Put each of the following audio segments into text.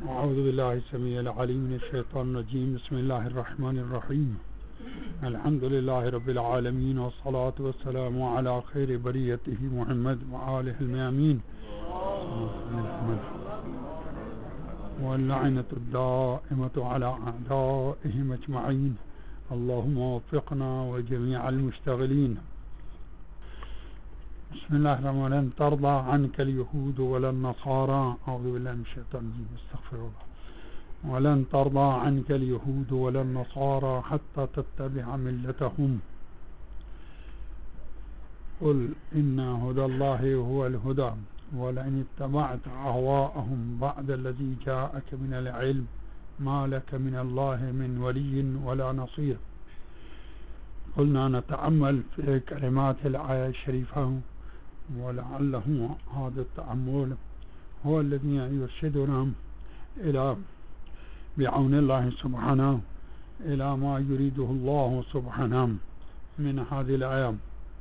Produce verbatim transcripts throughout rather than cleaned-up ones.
أعوذ بالله السميع العليم من الشيطان الرجيم. بسم الله الرحمن الرحيم. الحمد لله رب العالمين، والصلاة والسلام على خير بريته محمد وآله الميامين، واللعنة الدائمة على أعدائهم أجمعين. اللهم وفقنا وجميع المشتغلين. بسم الله الرحمن الرحيم. لن ترضى عنك اليهود ولا النصارى. أعوذ بالله من الشيطان الرجيم. استغفر الله. ولن ترضى عنك اليهود ولا النصارى حتى تتبع ملتهم. قل إن هدى الله هو الهدى، ولئن اتبعت أهواءهم بعد الذي جاءك من العلم ما لك من الله من ولي ولا نصير. قلنا نتأمل في كلمات الآية الشريفة، ولعله هذا التأمل هو الذي يرشدنا إلى بعون الله سبحانه إلى ما يريده الله سبحانه من هذه الآية.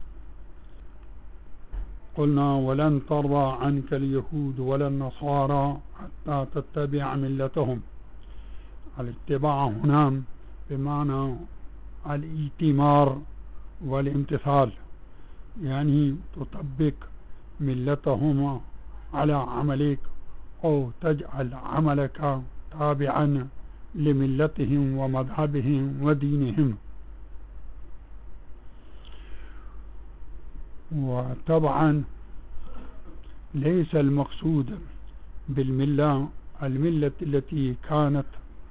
قلنا ولن ترضى عنك اليهود ولا النصارى حتى تتبع ملتهم. الاتباع هنا بمعنى الائتمار والامتثال، يعني تطبق ملتهم على عملك أو تجعل عملك تابعا لملتهم ومذهبهم ودينهم. وطبعا ليس المقصود بالملة الملة التي كانت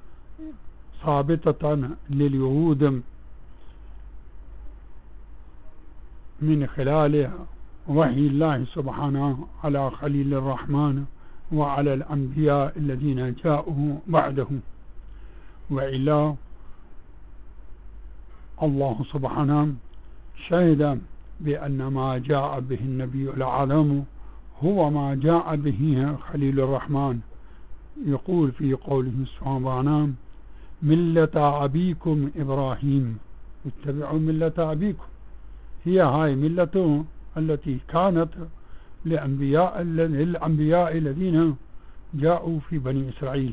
ثابتة لليهود من خلال وحي الله سبحانه على خليل الرحمن وعلى الأنبياء الذين جاءوا بعده. وإلا الله سبحانه شهد بأن ما جاء به النبي العظيم هو ما جاء به خليل الرحمن. يقول في قوله سبحانه ملة أبيكم إبراهيم، اتبعوا ملة أبيكم. هي هاي ملته التي كانت لأنبياء الأنبياء الذين جاءوا في بني إسرائيل.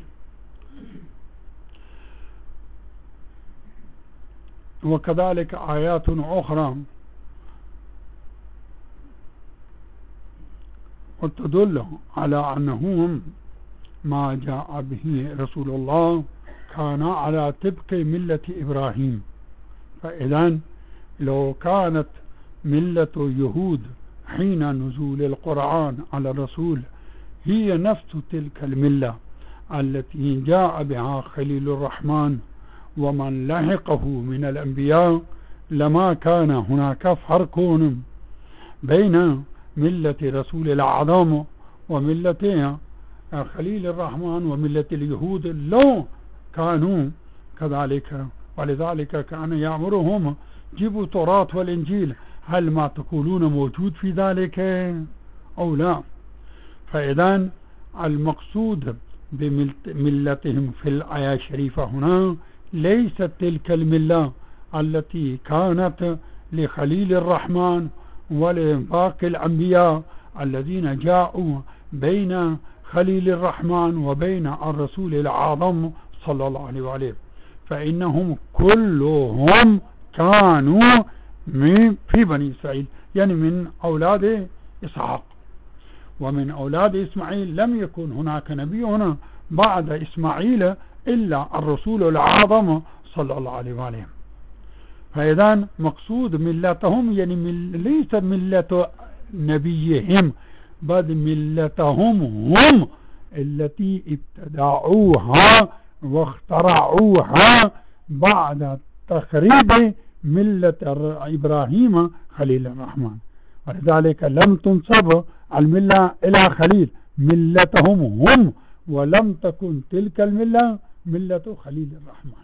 وكذلك آيات أخرى وتدل على أنهم ما جاء به رسول الله كان على طبق ملة إبراهيم. فإذا لو كانت ملة يهود حين نزول القرآن على الرسول هي نفس تلك الملة التي جاء بها خليل الرحمن ومن لحقه من الأنبياء، لما كان هناك فرق بين ملة رسول الأعظم وملة خليل الرحمن وملة اليهود لو كانوا كذلك. ولذلك كان يأمرهم جيبوا التوراة والإنجيل، هل ما تقولون موجود في ذلك أو لا؟ فإذا المقصود بملتهم في الآية الشريفة هنا ليست تلك الملة التي كانت لخليل الرحمن ولباقي الأنبياء الذين جاءوا بين خليل الرحمن وبين الرسول الأعظم صلى الله عليه وآله. فإنهم كلهم كانوا من في بني إسرائيل، يعني من أولاد إسحاق. ومن أولاد إسماعيل لم يكن هناك نبي هنا بعد إسماعيل إلا الرسول الأعظم صلى الله عليه وآله. فإذا مقصود ملتهم يعني مل ليس ملة نبيهم بل ملتهم هم التي ابتدعوها واخترعوها بعد تخريب ملة إبراهيم خليل الرحمن. ولذلك لم تنسب الملة إلى خليل، ملتهم هم، ولم تكن تلك الملة ملة خليل الرحمن.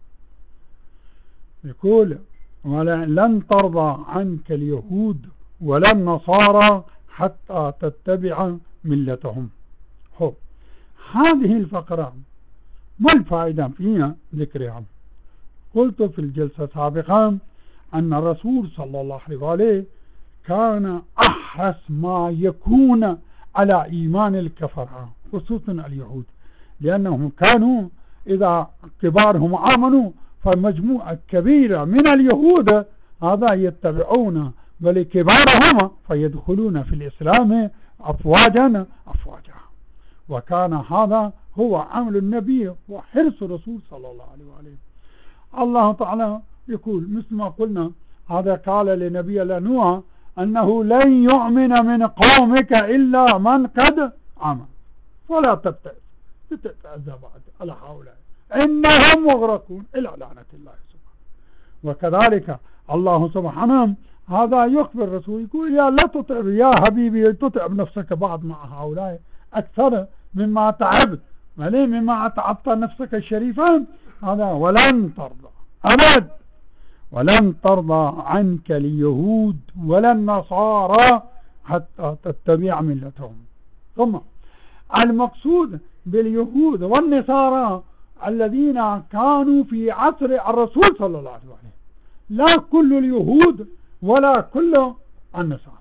يقول ولن ترضى عنك اليهود ولا النصارى حتى تتبع ملتهم. هو هذه الفقرة ما الفائدة فيها ذكرها؟ قلت في الجلسة السابقة أن الرسول صلى الله عليه وآله كان أحرص ما يكون على إيمان الكفرة خصوصا اليهود، لأنهم كانوا إذا كبارهم آمنوا فمجموعة كبيرة من اليهود هذا يتبعون بل كبارهم فيدخلون في الإسلام أفواجا أفواجا. وكان هذا هو عمل النبي وحرص الرسول صلى الله عليه وآله. الله تعالى يقول مثل ما قلنا هذا قال لنبي نوح أنه لن يؤمن من قومك إلا من قد آمن فلا تبتئس تتأذى بعد على هؤلاء إنهم مغرقون إلى لعنة الله سبحانه. وكذلك الله سبحانه هذا يخبر الرسول يقول يا لا تتعب يا حبيبي تتعب نفسك بعد مع هؤلاء أكثر مما تعبت مما تعبت نفسك الشريفة هذا. ولن ترضى أبد ولن ترضى عنك اليهود ولا النصارى حتى تتبع ملتهم. ثم المقصود باليهود والنصارى الذين كانوا في عصر الرسول صلى الله عليه وسلم لا كل اليهود ولا كل النصارى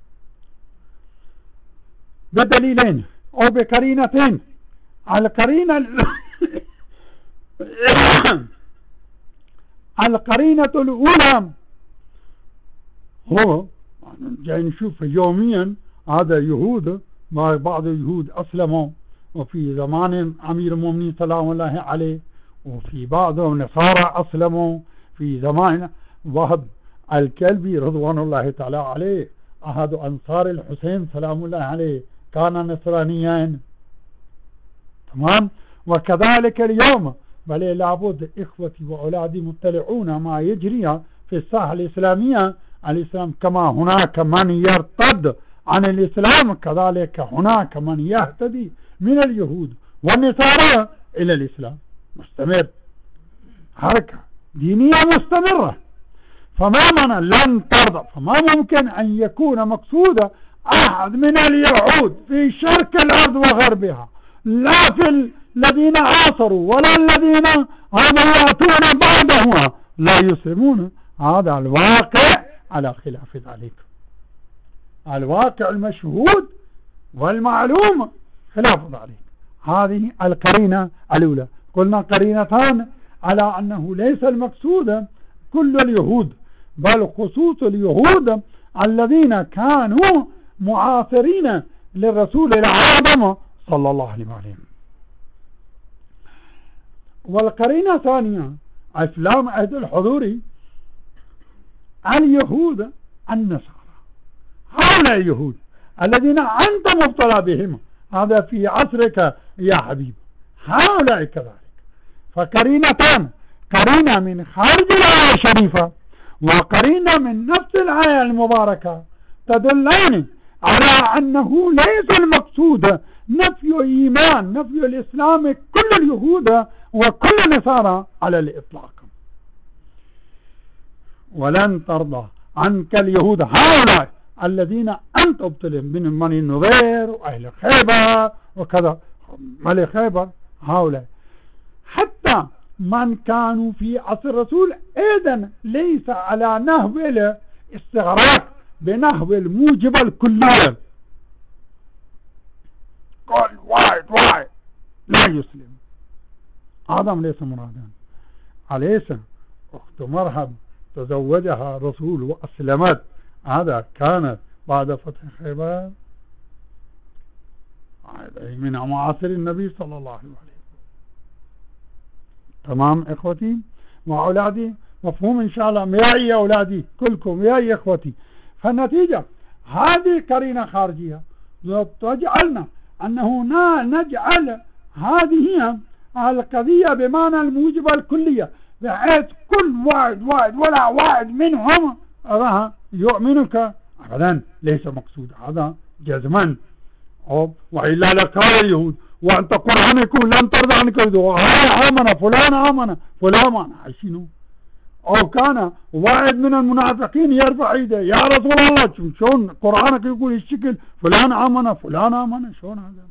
بدليلين أو بقرينتين. القرينة القرينة الأولى هو جاي نشوف يوميا هذا يهود بعض اليهود أسلموا وفي زمان أمير المؤمنين سلام الله عليه وفي بعضهم نصارى أسلموا في زمان وهب الكلبي رضوان الله تعالى عليه أحد أنصار الحسين سلام الله عليه كان نصرانيا تمام. وكذلك اليوم بل لابد إخوتي وأولادي مطلعون ما يجري في الساحة الإسلامية الإسلام كما هناك من يرتد عن الإسلام كذلك هناك من يهتدي من اليهود والنصارى إلى الإسلام مستمر حركة دينية مستمرة. فما من لن ترضى فما ممكن أن يكون مقصود أحد من اليهود في شرق الأرض وغربها لا في الذين عاصروا ولا الذين هم يأتون بعدهم لا يسلمون. هذا الواقع على خلاف ذلك الواقع المشهود والمعلوم خلاف ذلك. هذه القرينة الأولى. قلنا قرينتان على أنه ليس المقصود كل اليهود بل خصوص اليهود الذين كانوا معاصرين للرسول العظيم صلى الله عليه وسلم. والقرينة الثانية أفلام عهد الحضوري اليهود النصارى هؤلاء اليهود الذين أنت مبتلى بهم هذا في عصرك يا حبيب هؤلاء كذلك. فقرينتان قرينة من خارج الآية الشريفة وقرينة من نفس الآية المباركة تدلان على أنه ليس المقصود نفي إيمان نفي الإسلام كل اليهود وكل النصارى على الإطلاق. ولن ترضى عنك اليهود هؤلاء الذين أنت ابتلهم من بني النضير وأهل خيبر وكذا ملك خيبر هؤلاء حتى من كانوا في عصر الرسول أيضا ليس على نهو الاستغراق بنهو الموجب الكلية قال واحد واحد لا يسلم هذا ليس مرادا. أليس أخت مرحب تزوجها رسول وأسلمت هذا كانت بعد فتح خيبر من معاصر النبي صلى الله عليه وسلم. تمام إخوتي وأولادي مفهوم إن شاء الله يا أولادي كلكم يا إخوتي. فالنتيجة هذه قرينة خارجية تجعلنا أنه نجعل هذه القضية بمعنى الموجبة الكلية بحيث كل واحد واحد ولا واحد منهم يؤمنك أبدا ليس مقصود هذا جزما. وإلا لقال اليهود وأنت قرآن يقول لن ترضى عنك آمن فلان آمن فلان آمن عايشينه. أو كان واحد من المنافقين يرفع ايده يا رسول الله شلون قرآنك يقول الشكل فلان آمن فلان آمن شلون هذا.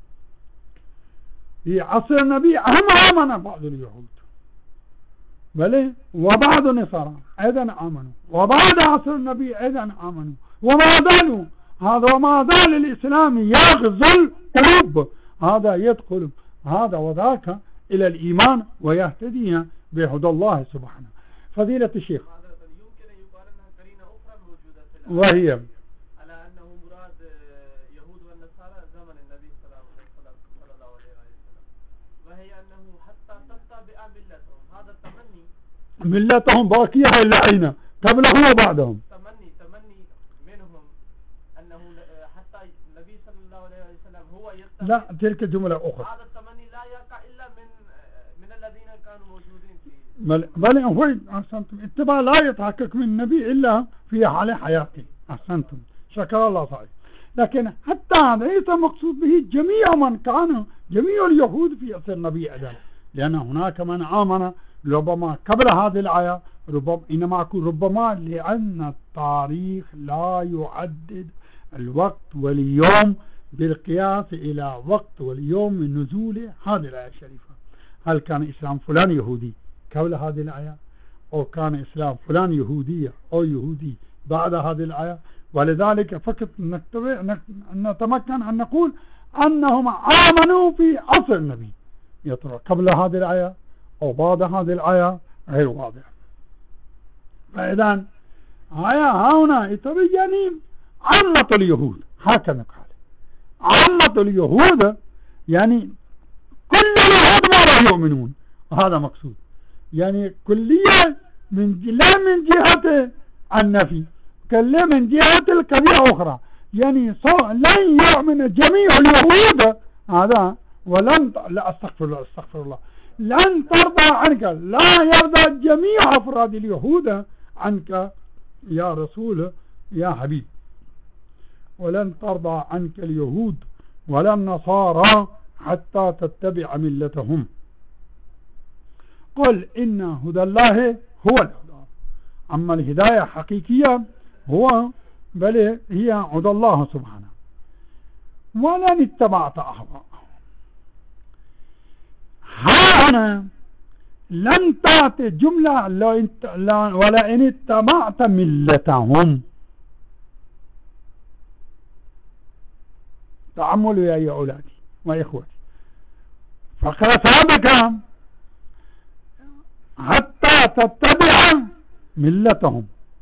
في عصر النبي هم آمن بعض اليهود بل وبعض النصارى أيضا آمنوا وبعد عصر النبي أيضا آمنوا وما زالوا هذا وما زال الإسلام يغزو القلوب هذا يدخل هذا وذاك إلى الإيمان ويهتدي بهدى الله سبحانه. فضيلة الشيخ يمكن أن يقال أنها قرينة أخرى موجودة في الآية وهي على أنه مراد يهود والنصارى زمن النبي صلى الله عليه وسلم، وهي أنه حتى تتبع ملتهم. هذا التمني ملتهم باقية إلا أين قبلهم وبعدهم، تمني تمني منهم أنه حتى النبي صلى الله عليه وسلم هو يتبع. لا تلك جملة أخرى. هذا التمني لا يقع إلا من من الذين كانوا موجودين في بل بل هو أحسنتم، اتباع لا يتحقق من النبي إلا في حال حياته. أحسنتم، شكر الله صحيح. لكن حتى هذا ليس مقصود به جميع من كانوا جميع اليهود في عصر النبي أجل، لأن هناك من آمن ربما قبل هذه الآية، ربما إنما أقول ربما لأن التاريخ لا يعدد الوقت واليوم بالقياس إلى وقت واليوم من نزول هذه الآية الشريفة. هل كان إسلام فلان يهودي قبل هذه الآية، أو كان إسلام فلان يهودية أو يهودي بعد هذه الآية؟ ولذلك فقط نتمكن أن نقول أنهم آمنوا في عصر النبي، يا ترى قبل هذه الآية أو بعد هذه الآية غير واضح. فإذا آية هنا يتبين عامة اليهود، هكذا قال عامة اليهود يعني كل اليهود ما لا يؤمنون، وهذا مقصود. يعني كلية من لا من جهة النفي، كلية من جهة القضية أخرى، يعني لن يؤمن جميع اليهود هذا ولن لا استغفر الله استغفر الله لن ترضى عنك، لا يرضى جميع أفراد اليهود عنك يا رسول يا حبيب، ولن ترضى عنك اليهود ولا النصارى حتى تتبع ملتهم. قل إن هدى الله هو الهدى. أما الهداية حقيقية هو بل هي هدى الله سبحانه. ولن اتبعت أهواءهم، هنا لن تأتي جملة ولئن اتبعت ملتهم. تأملوا يا أولادي وإخوتي، فقال سابقا حتى تتبع ملتهم،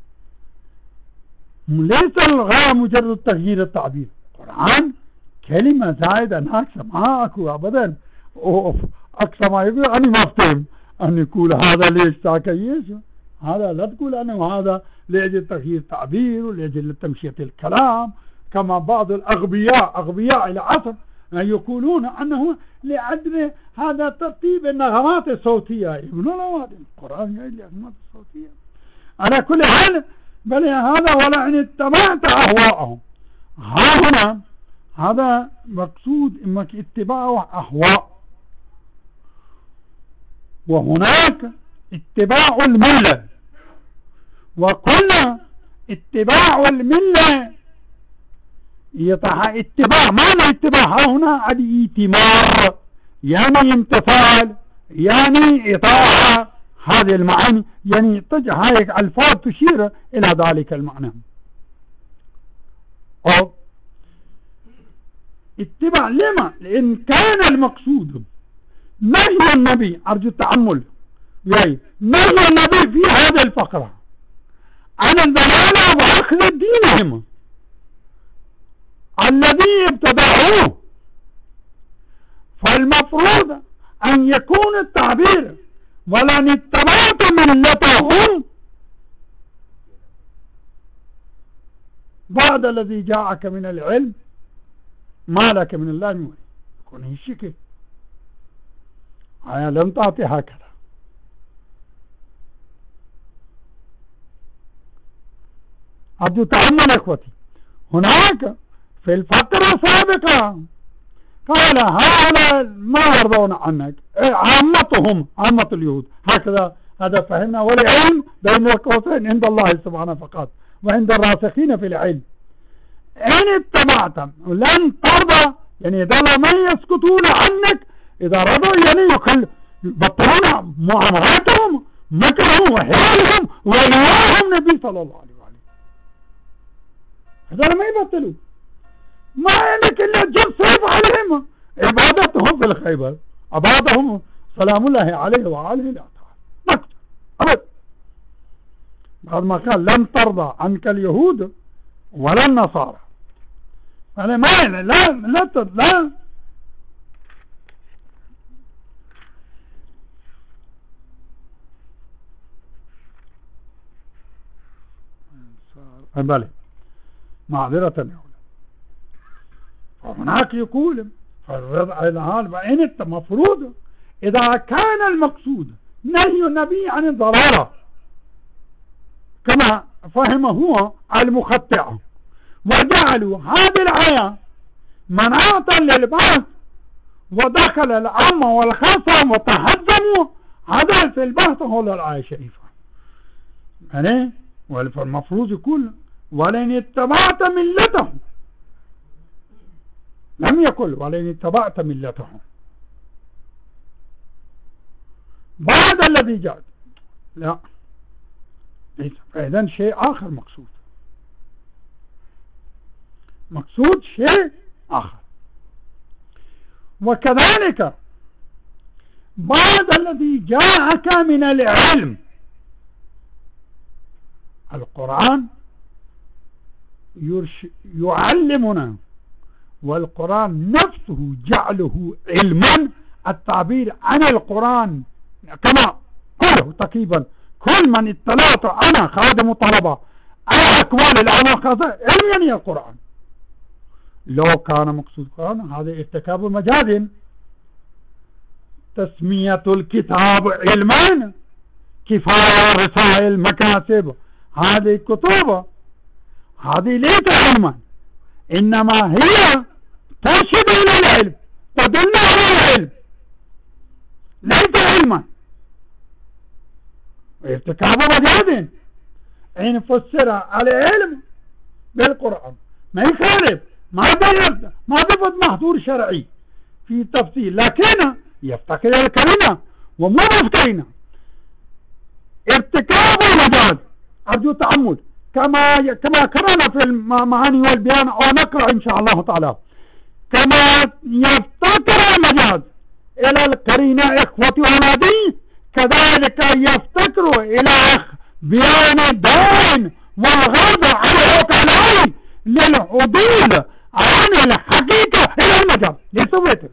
ليس الغاية مجرد تغيير التعبير. القرآن كلمة زائدة ناقصة ما أكو أبدا، أقصى ما يقول أنا ما أفتهم أن يقول هذا ليش ساكيش، هذا لا تقول أنه هذا لأجل تغيير تعبير ولأجل تمشية الكلام، كما بعض الأغبياء أغبياء العصر يقولون أنه لأجل هذا ترتيب النغمات الصوتية. يقولون لا، القرآن يقول النغمات الصوتية على كل حال. بل هذا ولئن اتبعت أهواءهم، هنا هذا مقصود إنك اتباع أهواء، وهناك اتباع الملة. وقلنا اتباع الملة اتباع معنى اتباع هنا الائتمار، يعني امتثال، يعني إطاعة، هذه المعاني، يعني هاي الألفاظ تشير إلى ذلك المعنى. أو اتباع لما؟ لأن كان المقصود نهي النبي، أرجو التأمل، يعني نهي النبي في هذه الفقرة عن الضلالة وأخذ دينهم الذي ابتدعوه. فالمفروض أن يكون التعبير ولن اتبعت ملتهم بعد الذي جاءك من العلم ما لك من الله من ولي، يكون هي الشكل. آية لم تعطي هكذا. أرجو تأمل إخوتي، هناك في الفترة السابقة قال هؤلاء ما يرضون عنك، عامتهم عامة اليهود، هكذا هذا فهمنا. والعلم بين القوسين عند الله سبحانه فقط وعند الراسخين في العلم. إن اتبعتم لن ترضى، يعني إذا لم يسكتون عنك، إذا رضوا يعني يخل يبطلون معاملاتهم مكرهم وحيالهم ولواهم نبي صلى الله عليه وسلم. هذا لما يبطلوا ما يعني كله جب صيب عليهم عبادتهم في الخيبر، أبادهم سلام الله عليه وعليه لا تعالى أبدا. بعد ما قال لن ترضى عنك اليهود ولا النصارى، أنا ما لا لا لا, لا بلى معذرة يا أولاد. فهناك يقول فإن المفروض إذا كان المقصود نهي النبي عن الضرارة كما فهم هو المخطئ وجعلوا هذه الآية مناطا للبعض ودخل العامة والخاصة وتهزموا، هذا في البحث هو الآية الشريفة. يعني والمفروض يقول ولئن اتبعت ملتهم، لم يقل ولئن اتبعت ملتهم بعد الذي جاء، لا، فإذن شيء آخر مقصود، مقصود شيء آخر. وكذلك بعد الذي جاءك من العلم، القرآن يعلمنا، والقرآن نفسه جعله علما. التعبير عن القرآن كما قاله تقريبا كل من اطلعت أنا خادم طلبة على أقوال العلماء خاصة علميا القرآن. لو كان مقصود القرآن هذا ارتكاب مجاز، تسمية الكتاب علما، كفاية رسائل مكاتب، هذه كتب هذه ليس علما، إنما هي ترشد إلى العلم، تدل على العلم، ليس علما. ارتكاب مجاز إن فسر العلم بالقرآن ما يخالف، ما بيرد ما بيفض محظور شرعي في تفصيل، لكن يفتكر الكلمة ومو مفترنا. ارتكاب المجاز أرجو تعمد كما كما قرأنا في المعاني والبيان، أو نقرأ إن شاء الله تعالى. كما يفتكر المجاز إلى القرينة إخوتي ولادي، كذلك يفتكر إلى بيان الدين والغرض عن العقلاء للعدول عن الحقيقة إلى المجاز. لسويته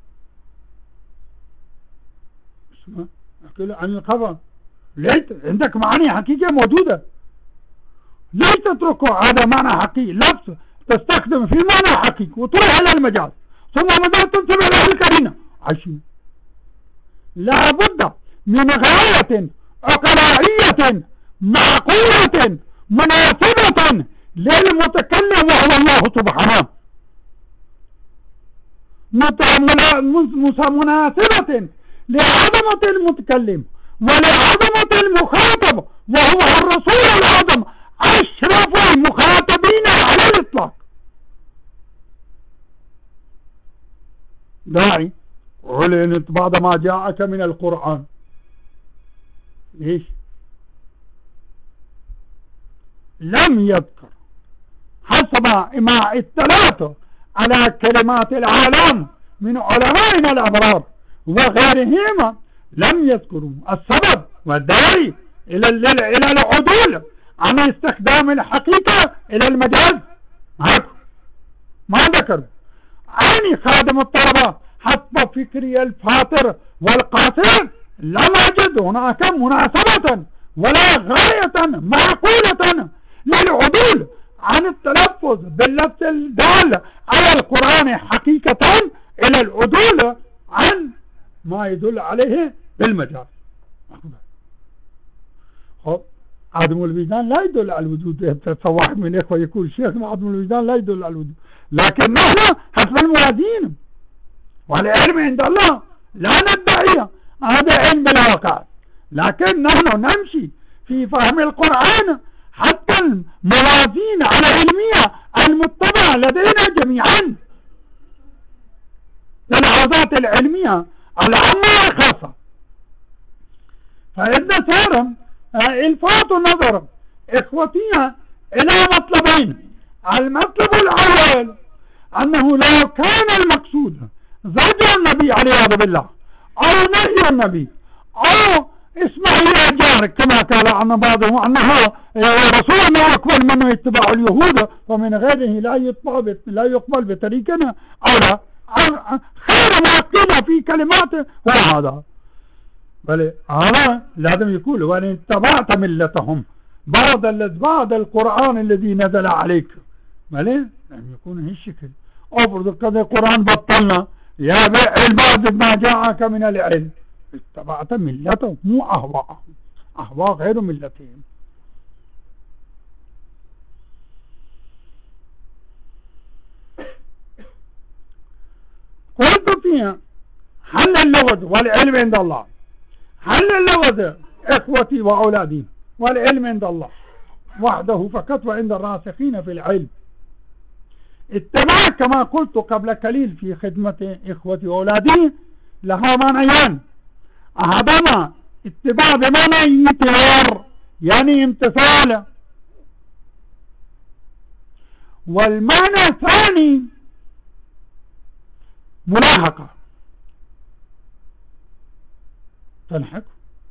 أقول عن الخبر، ليس عندك معاني حقيقية موجودة، ليش تتركه هذا معنى حقيقي لفظ تستخدم في معنى حقيقي وتروح إلى المجاز ثم مجاز تنتبه إلى القرينة عشان لا بد من غاية عقلائية معقولة مناسبة للمتكلم وهو الله سبحانه، مناسبة لعظمة المتكلم ولعظمة المخاطب وهو الرسول الأعظم أشرف المخاطبين على الإطلاق. داعي علن بعد ما جاءك من القرآن. ليش لم يذكر حسب ما اطلعت على كلمات العالم من علمائنا الأبرار وغيرهم، لم يذكروا السبب والداعي إلى إلى العدول عن استخدام الحقيقة إلى المجاز، ما ذكروا. أني خادم الطلبة حسب فكري الفاطر والقاصر لم أجد هناك مناسبة ولا غاية معقولة للعدول عن التلفظ باللفظ الدال على القرآن حقيقة إلى العدول عن ما يدل عليه بالمجاز. خب عدم الوجدان لا يدل على الوجود، واحد من الإخوة يقول شيخنا عدم الوجدان لا يدل على الوجود، لكن نحن حسب المرادين والعلم عند الله لا ندعي هذا علم بالواقع، لكن نحن نمشي في فهم القرآن حتى الموازين العلمية المتبعة لدينا جميعا للعظات العلمية العامة الخاصة. فإذا صار الفات النظر إخوتي إلى مطلبين. المطلب الأول أنه لو كان المقصود زجر النبي عليه الصلاة والسلام أو نهي النبي أو اسمه يا جارك، كما قال عن بعضهم أنه رسولنا أقبل منه اتباع اليهود ومن غيره لا يتبع لا يقبل بطريقنا، أو لا خير ما قيل في كلماته وهذا. بل هذا لازم يقول وإن اتبعت ملتهم بعد بعد القرآن الذي نزل عليك، بل لم يكون هالشكل. أفرض قد القرآن بطلنا يا بعد ما جاءك من العلم اتبعت ملتهم مو أهواءهم، أهواء غير ملتهم. قلت فيها هل اللغة والعلم عند الله، هل اللغة إخوتي وأولادي والعلم عند الله وحده فقط وعند الراسخين في العلم. اتباع كما قلت قبل قليل في خدمة إخوتي وأولادي لها معنيان، أحدهما اتباع بمعنى انتظار يعني امتثال، والمعنى الثاني ملاحقة تلحق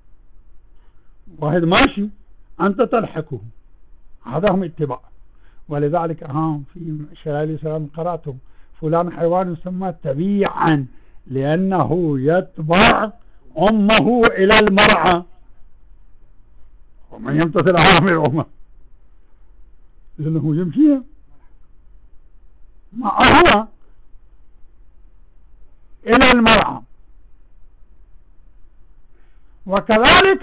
واحد ماشي أنت تلحقه، هذا هم اتباع. ولذلك أهم في شلال السلام قرأتم فلان حيوان يسمى تبيعا لأنه يتبع أمه إلى المرعى ومن يمتثل أوامر أمه لأنه يمشي معه إلى المرعى. وكذلك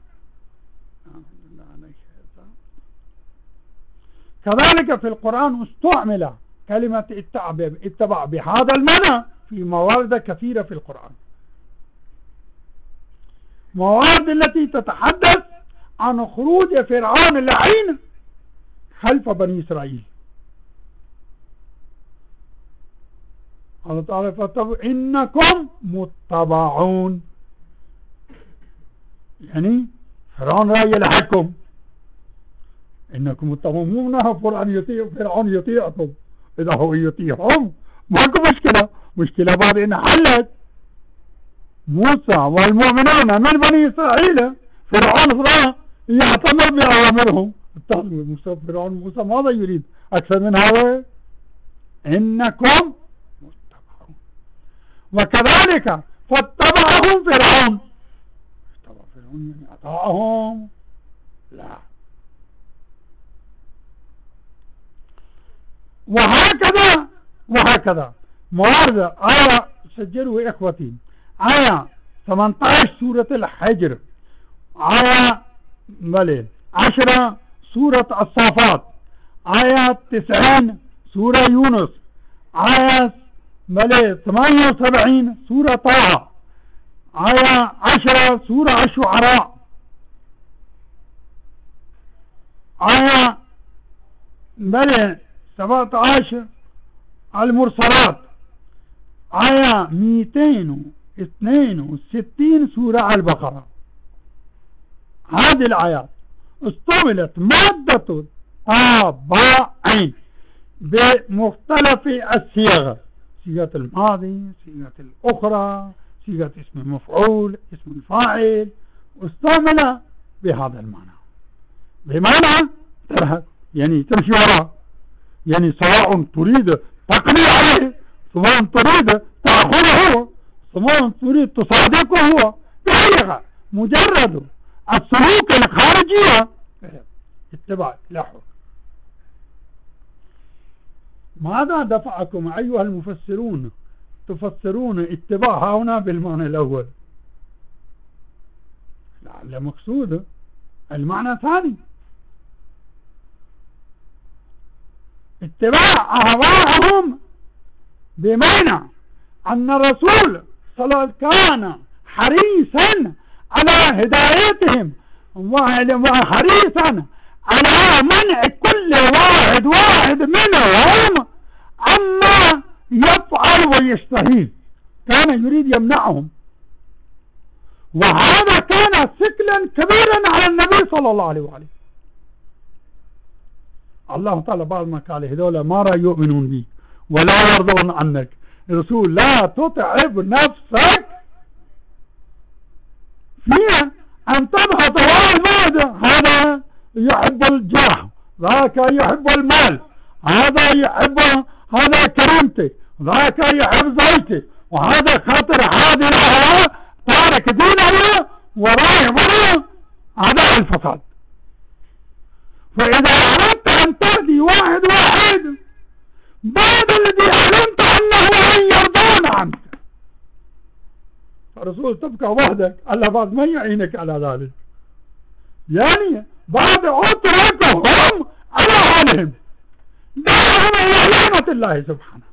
كذلك في القرآن استعمل كلمة اتبع بهذا المعنى في موارد كثيرة في القرآن، موارد التي تتحدث عن خروج فرعون اللعين خلف بني إسرائيل. قال تعالى فتبعوا إنكم متبعون، يعني فرعون رأي لحكم إنكم متبعون، مو منها فرعون يطيع فرعون يطيعكم، إذا هو يطيعهم ماكو مشكلة. مشكلة بعد إن حلت موسى والمؤمنون من بني إسرائيل فرعون فرعون يعتمر بأوامرهم، موسى فرعون موسى ماذا يريد أكثر من هذا؟ إنكم متبعون. وكذلك فاتبعهم فرعون، اتبع فرعون يعني أطاعهم؟ لا. وهكذا وهكذا موارد آية سجلوا إخوتي آية ثمانية عشر سورة الحجر، آية ملي عشرة سورة الصافات، آية تسعين سورة يونس، آية ملي ثمانية وسبعين سورة طه، آية عشرة سورة الشعراء، آية ملي سبعة عشر المرسلات، آية مئتين واثنين وستين سورة البقرة. هذه الآيات استعملت مادة تابعين بمختلف الصيغ، صيغة الماضي، صيغة الأخرى، صيغة اسم المفعول، اسم الفاعل، استعمل بهذا المعنى، بمعنى ترهق يعني تمشي وراء، يعني سواء تريد تقضي عليه، سواء تريد تأخذه، سواء تريد تصادقه هو، بحقيقة مجرد السلوك الخارجية اتباع لاحظ. ماذا دفعكم أيها المفسرون تفسرون اتباع هنا بالمعنى الأول؟ لعل مقصود المعنى الثاني، اتباع أهواءهم، بمعنى أن الرسول صلى الله عليه وسلم كان حريصا على هدايتهم وحريصا على منع كل واحد واحد منهم عما يفعل ويشتهي، كان يريد يمنعهم. وهذا كان ثقلا كبيرا على النبي صلى الله عليه وآله. الله تعالى بعد ما قال هذول ما لا يؤمنون بي ولا يرضون عنك، الرسول لا تتعب نفسك فيها أن تضغط هذا هذا يحب الجاه، ذاك يحب المال، هذا يحب هذا كرامته، ذاك يحب زوجته، وهذا خاطر هذه الأهواء تارك دينه ورايح برا، هذا الفساد. فإذا أردت أن تهدي واحد واحد بعد الذي علمت أنه لن يرضون عنك، الرسول تبقى وحدك، الله بعد ما يعينك على ذلك، يعني بعد اتركهم على حالهم، دعهم إلى نعمة الله سبحانه،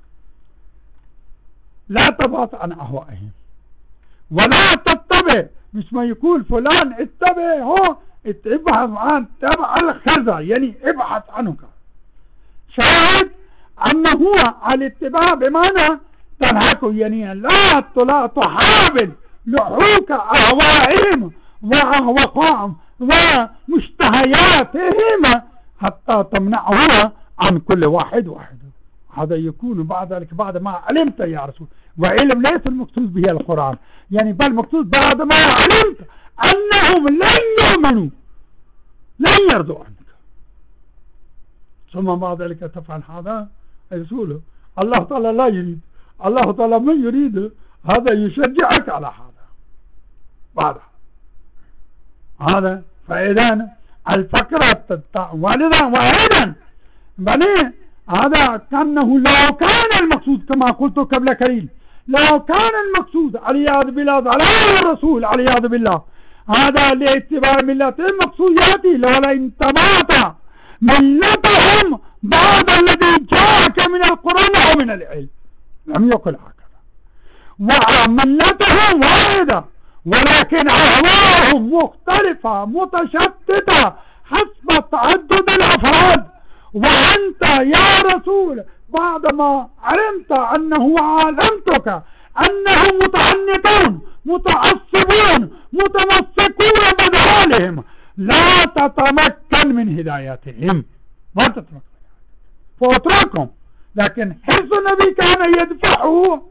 لا تبعث عن أهوائهم ولا تتبع، مش ما يقول فلان اتبع، هو ابحث عن تبع الخزى، يعني ابحث عنه. شاهد أنه هو الاتباع بمعنى تنهكوا، يعني لا لا تحاول لحوك أهوائهم وأهواءهم ومشتهياتهم حتى تمنعه عن كل واحد واحد. هذا يكون بعد ذلك بعد ما علمت يا رسول، وعلم ليس المقصود به القرآن، يعني بل المقصود بعد ما علمت أنهم لن يؤمنوا لن يرضوا عنك، ثم بعد ذلك تفعل هذا رسوله. الله تعالى لا يريد، الله تعالى من يريد هذا يشجعك على هذا بعد هذا. فإذا الفكرة والدا وأيضا بني هذا كأنه لو كان المقصود كما قلت قبل قليل، لو كان المقصود علياذ بالله ضلال الرسول علياذ بالله هذا لاتباع ملته المقصود يأتي لولئن اتبعت ملتهم بعد الذي جاءك من القرآن أو من العلم، لم يقل هكذا، وملتهم واحدة ولكن أهواءهم مختلفة متشتتة حسب تعدد الأفراد. وأنت يا رسول بعدما علمت أنه علمتك أنهم متعنتون متعصبون متمسكون بضلالهم، لا تتمكن من هدايتهم، ما تتمكن فاتركهم. لكن حرص النبي كان يدفعه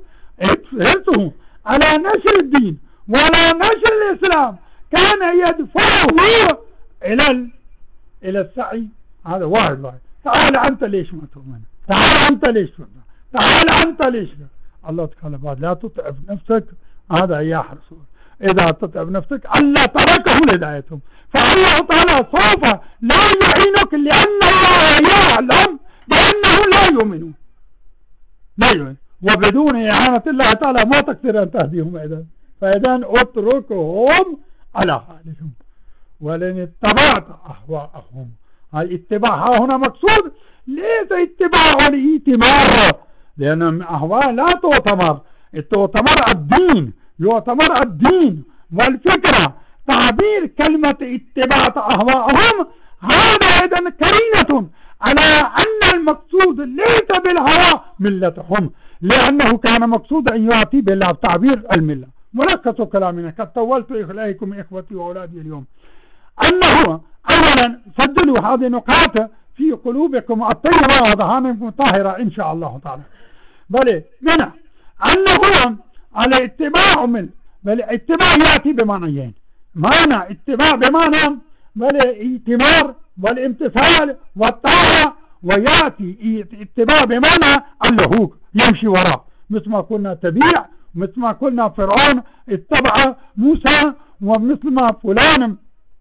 حرصه على نشر الدين وعلى نشر الإسلام، كان يدفعه إلى ال... إلى السعي. هذا واحد واحد، تعال أنت ليش ما تؤمن، تعال أنت ليش تؤمن، تعال أنت ليش لا. الله قال بعد لا تتعب نفسك، هذا يا رسول إذا تتعب نفسك الله تركهم لهدايتهم، فالله تعالى سوف لا يعينك لأن الله يعلم بأنه لا يؤمنون لا يؤمن، وبدون إعانة الله تعالى ما تقدر أن تهديهم. إذن فإذن اتركهم على حالهم ولن اتبعت أهواءهم. الاتباع هنا مقصود ليس اتباع الائتمار، لأن أهواء لا تعتمر، تعتمر الدين، يعتمر الدين والفكرة. تعبير كلمة اتباعت أهواءهم هذا أيضا كرينة على أن المقصود ليس بالهوى ملتهم، لأنه كان مقصود أن يأتي بالله تعبير الملة. ملخص كلامنا قد طولت إليكم إخوتي وأولادي اليوم أنه أولا سجلوا هذه النقاط في قلوبكم الطيبة وذهانكم طاهرة إن شاء الله تعالى. بل منع أنه على اتباع من بل اتباع يأتي بمعنيين، معنى اتباع بمعنى بل ائتمار والامتثال والطاعة، ويأتي اتباع بمعنى اللهوك يمشي وراء، مثل ما قلنا تبيع، مثل ما قلنا فرعون اتبع موسى، ومثل ما فلان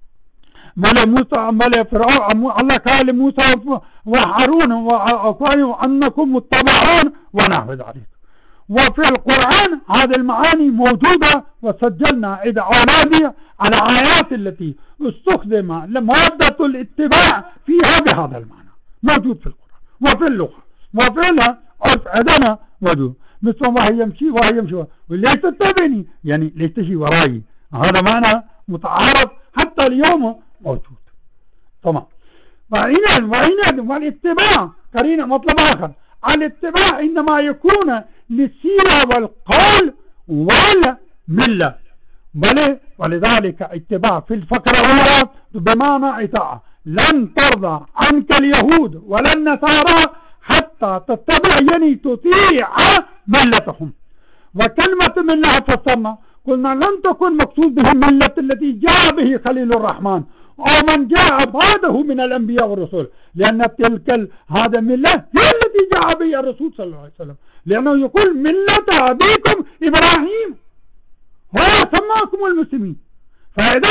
مال موسى مال فرعون الله قال موسى وهارون وأنكم متبعون ونحو ذلك. وفي القرآن هذه المعاني موجودة وسجلنا إذا أولادي على آيات التي استخدم مادة الاتباع فيها بهذا المعنى، موجود في القرآن وفي اللغة وفي العرف عندنا موجود، مثل ما هي يمشي وهي يمشي وليس تتبعني يعني ليس تجي وراي، هذا معنى متعارف حتى اليوم موجود. تمام. وعناد وعناد والاتباع قرينة مطلب آخر، الاتباع إنما يكون للسيرة والقول والملة، بل ولذلك اتباع في الفقرة الأولى بمعنى إطاعة. لن ترضى عنك اليهود ولا النصارى حتى تتبع يعني تطيع ملتهم. وكلمة ملة فسرنا قلنا لم تكن مقصود به الملة التي جاء به خليل الرحمن أو من جاء بعده من الأنبياء والرسل، لأن تلك هذا الملة هي التي جاء بها الرسول صلى الله عليه وسلم، لأنه يقول ملة أبيكم إبراهيم هو سماكم المسلمين. فإذا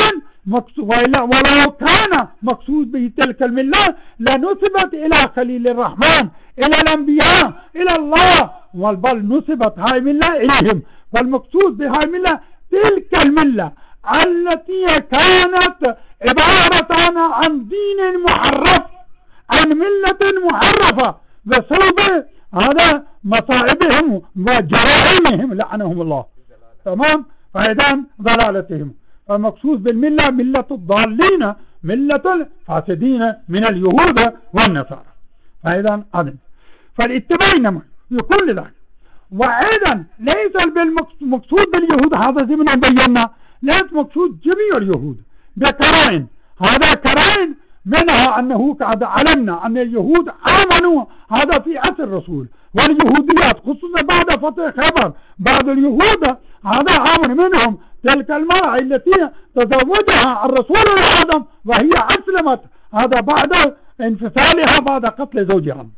ولو كان مقصود به تلك الملة لنسبت إلى خليل الرحمن، إلى الأنبياء، إلى الله، بل نسبت هاي الملة إليهم. والمقصود بهاي الملة تلك الملة التي كانت عبارة عن دين محرف، عن ملة محرفة بسبب هذا مصائبهم وجرائمهم لعنهم الله. تمام؟ فإذا ضلالتهم. فالمقصود بالملة ملة الضالين، ملة الفاسدين من اليهود والنصارى. فإذا هذا فالاتباع إنما يكون لذلك. وأيضا ليس بالمقصود باليهود هذا زي ما بينا، ليس مقصود جميع اليهود بكرائن. هذا كرائن منها أنه قد علمنا أن اليهود آمنوا هذا في عصر الرسول، واليهوديات خصوصا بعد فتح خيبر بعض اليهود هذا آمن منهم تلك المرأة التي تزوجها الرسول الآدم وهي أسلمت هذا بعد انفصالها بعد قتل زوجها.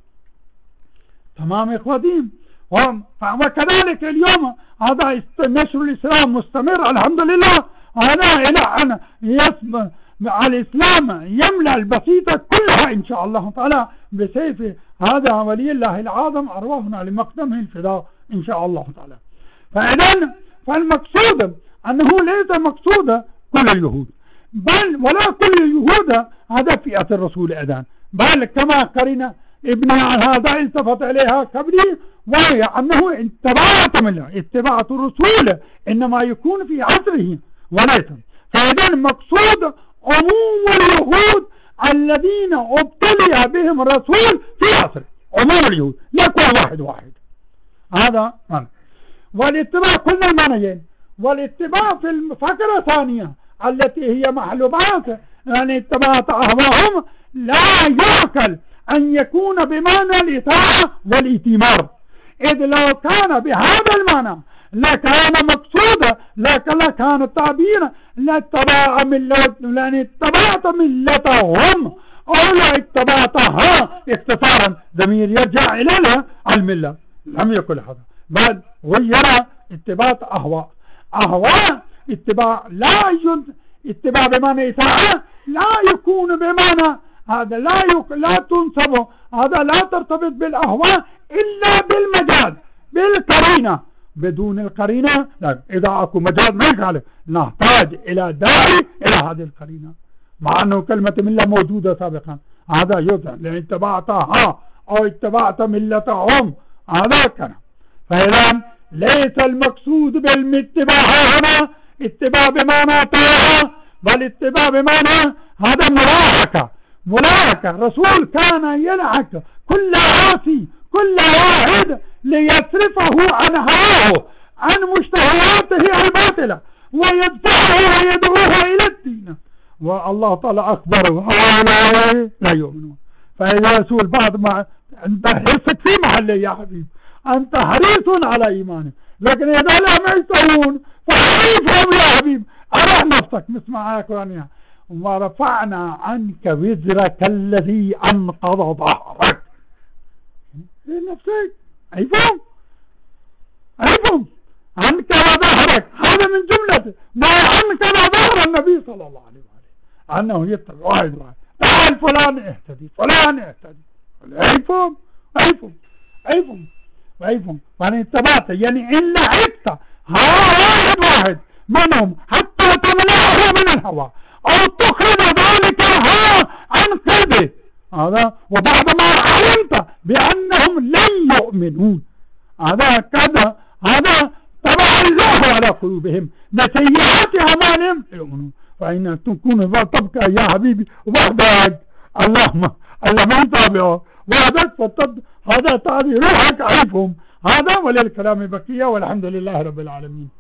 تمام إخوتي؟ وكذلك اليوم هذا نشر الإسلام مستمر الحمد لله، هذا إلى أن يسمى الإسلام يملأ البسيطة كلها إن شاء الله تعالى بسيف هذا ولي الله العظم أرواحنا لمقدمه الفداء إن شاء الله تعالى. فإذن فالمقصود أنه ليس مقصود كل اليهود، بل ولا كل اليهود هذا فئة الرسول أذان، بل كما قرنا ابن هذا التفت إليها قبلي، وهي أنه اتباعت منه اتباعت الرسول إنما يكون في عصره وليس. فإذن مقصود عموم اليهود الذين ابتلي بهم الرسول في عصره، عموم اليهود يكون واحد واحد. هذا معنى. والاتباع كل المعنيين. والاتباع في الفقرة الثانية التي هي محلوبات يعني اتباعت أهواهم لا يعقل أن يكون بمعنى الإطاعة والإتمار، إذ لو كان بهذا المعنى لكان مقصودا، لكن لكان التعبير لاتباع ملة، يعني اتبعت ملتهم أو لا اتبعتها اختصارا ضمير يرجع إلى الملة، لم يكن هذا، بل غير اتباع أهواء. أهواء اتباع لا يجوز، اتباع بمعنى إطاعة لا يكون بمعنى هذا لا يك... لا تنصب، هذا لا ترتبط بالأهواء إلا بالمجاز بالقرينة. بدون القرينة لا، إذا أكو مجاز ما يخالف، نحتاج إلى داعي إلى هذه القرينة، مع أنه كلمة ملة موجودة سابقا. هذا يوضع لأن اتبعتها أو اتبعت ملتهم هذا كان. فإذا ليس المقصود بالاتباع هنا اتباع بمعنى طاعة، بل اتباع بمعنى هذا ملاحقة. ملاحقة الرسول كان يلحق كل عاصي كل واحد ليصرفه عن هواه عن مشتهياته الباطلة ويدفعه ويدعوه إلى الدين. والله تعالى أخبره لا يؤمنون. فإذا رسول بعد ما أنت حرصك في محله يا حبيب، أنت حريص على إيمانك، لكن إذا لا يستوون فحريصهم يا حبيب، أرح نفسك مسمعها قرآنها ورفعنا عنك وزرك الذي أنقض ظهرك. نفسك عيفهم عيفهم عنك وظهرك، هذا من جملة ما عنك وظهر النبي صلى الله عليه وآله أنه يتبع واحد واحد تعال فلان اهتدي فلان اهتدي، عيفهم عيفهم عيفهم عيفهم يعني اتبعت، يعني إن لحقت ها واحد واحد منهم حتى تملأه من الهوى أو تخرج ذلك الهوى عن قلبه هذا، وبعد ما علمت بأنهم لن يؤمنون هذا كذا، هذا طبع الله على قلوبهم نسيئات أعمالهم يؤمنون. فإن تكون تبقى يا حبيبي وحدك اللهم الله ما يتابعه وحدك فتد هذا تعالي روحك عرفهم. هذا وللكلام بقية والحمد لله رب العالمين.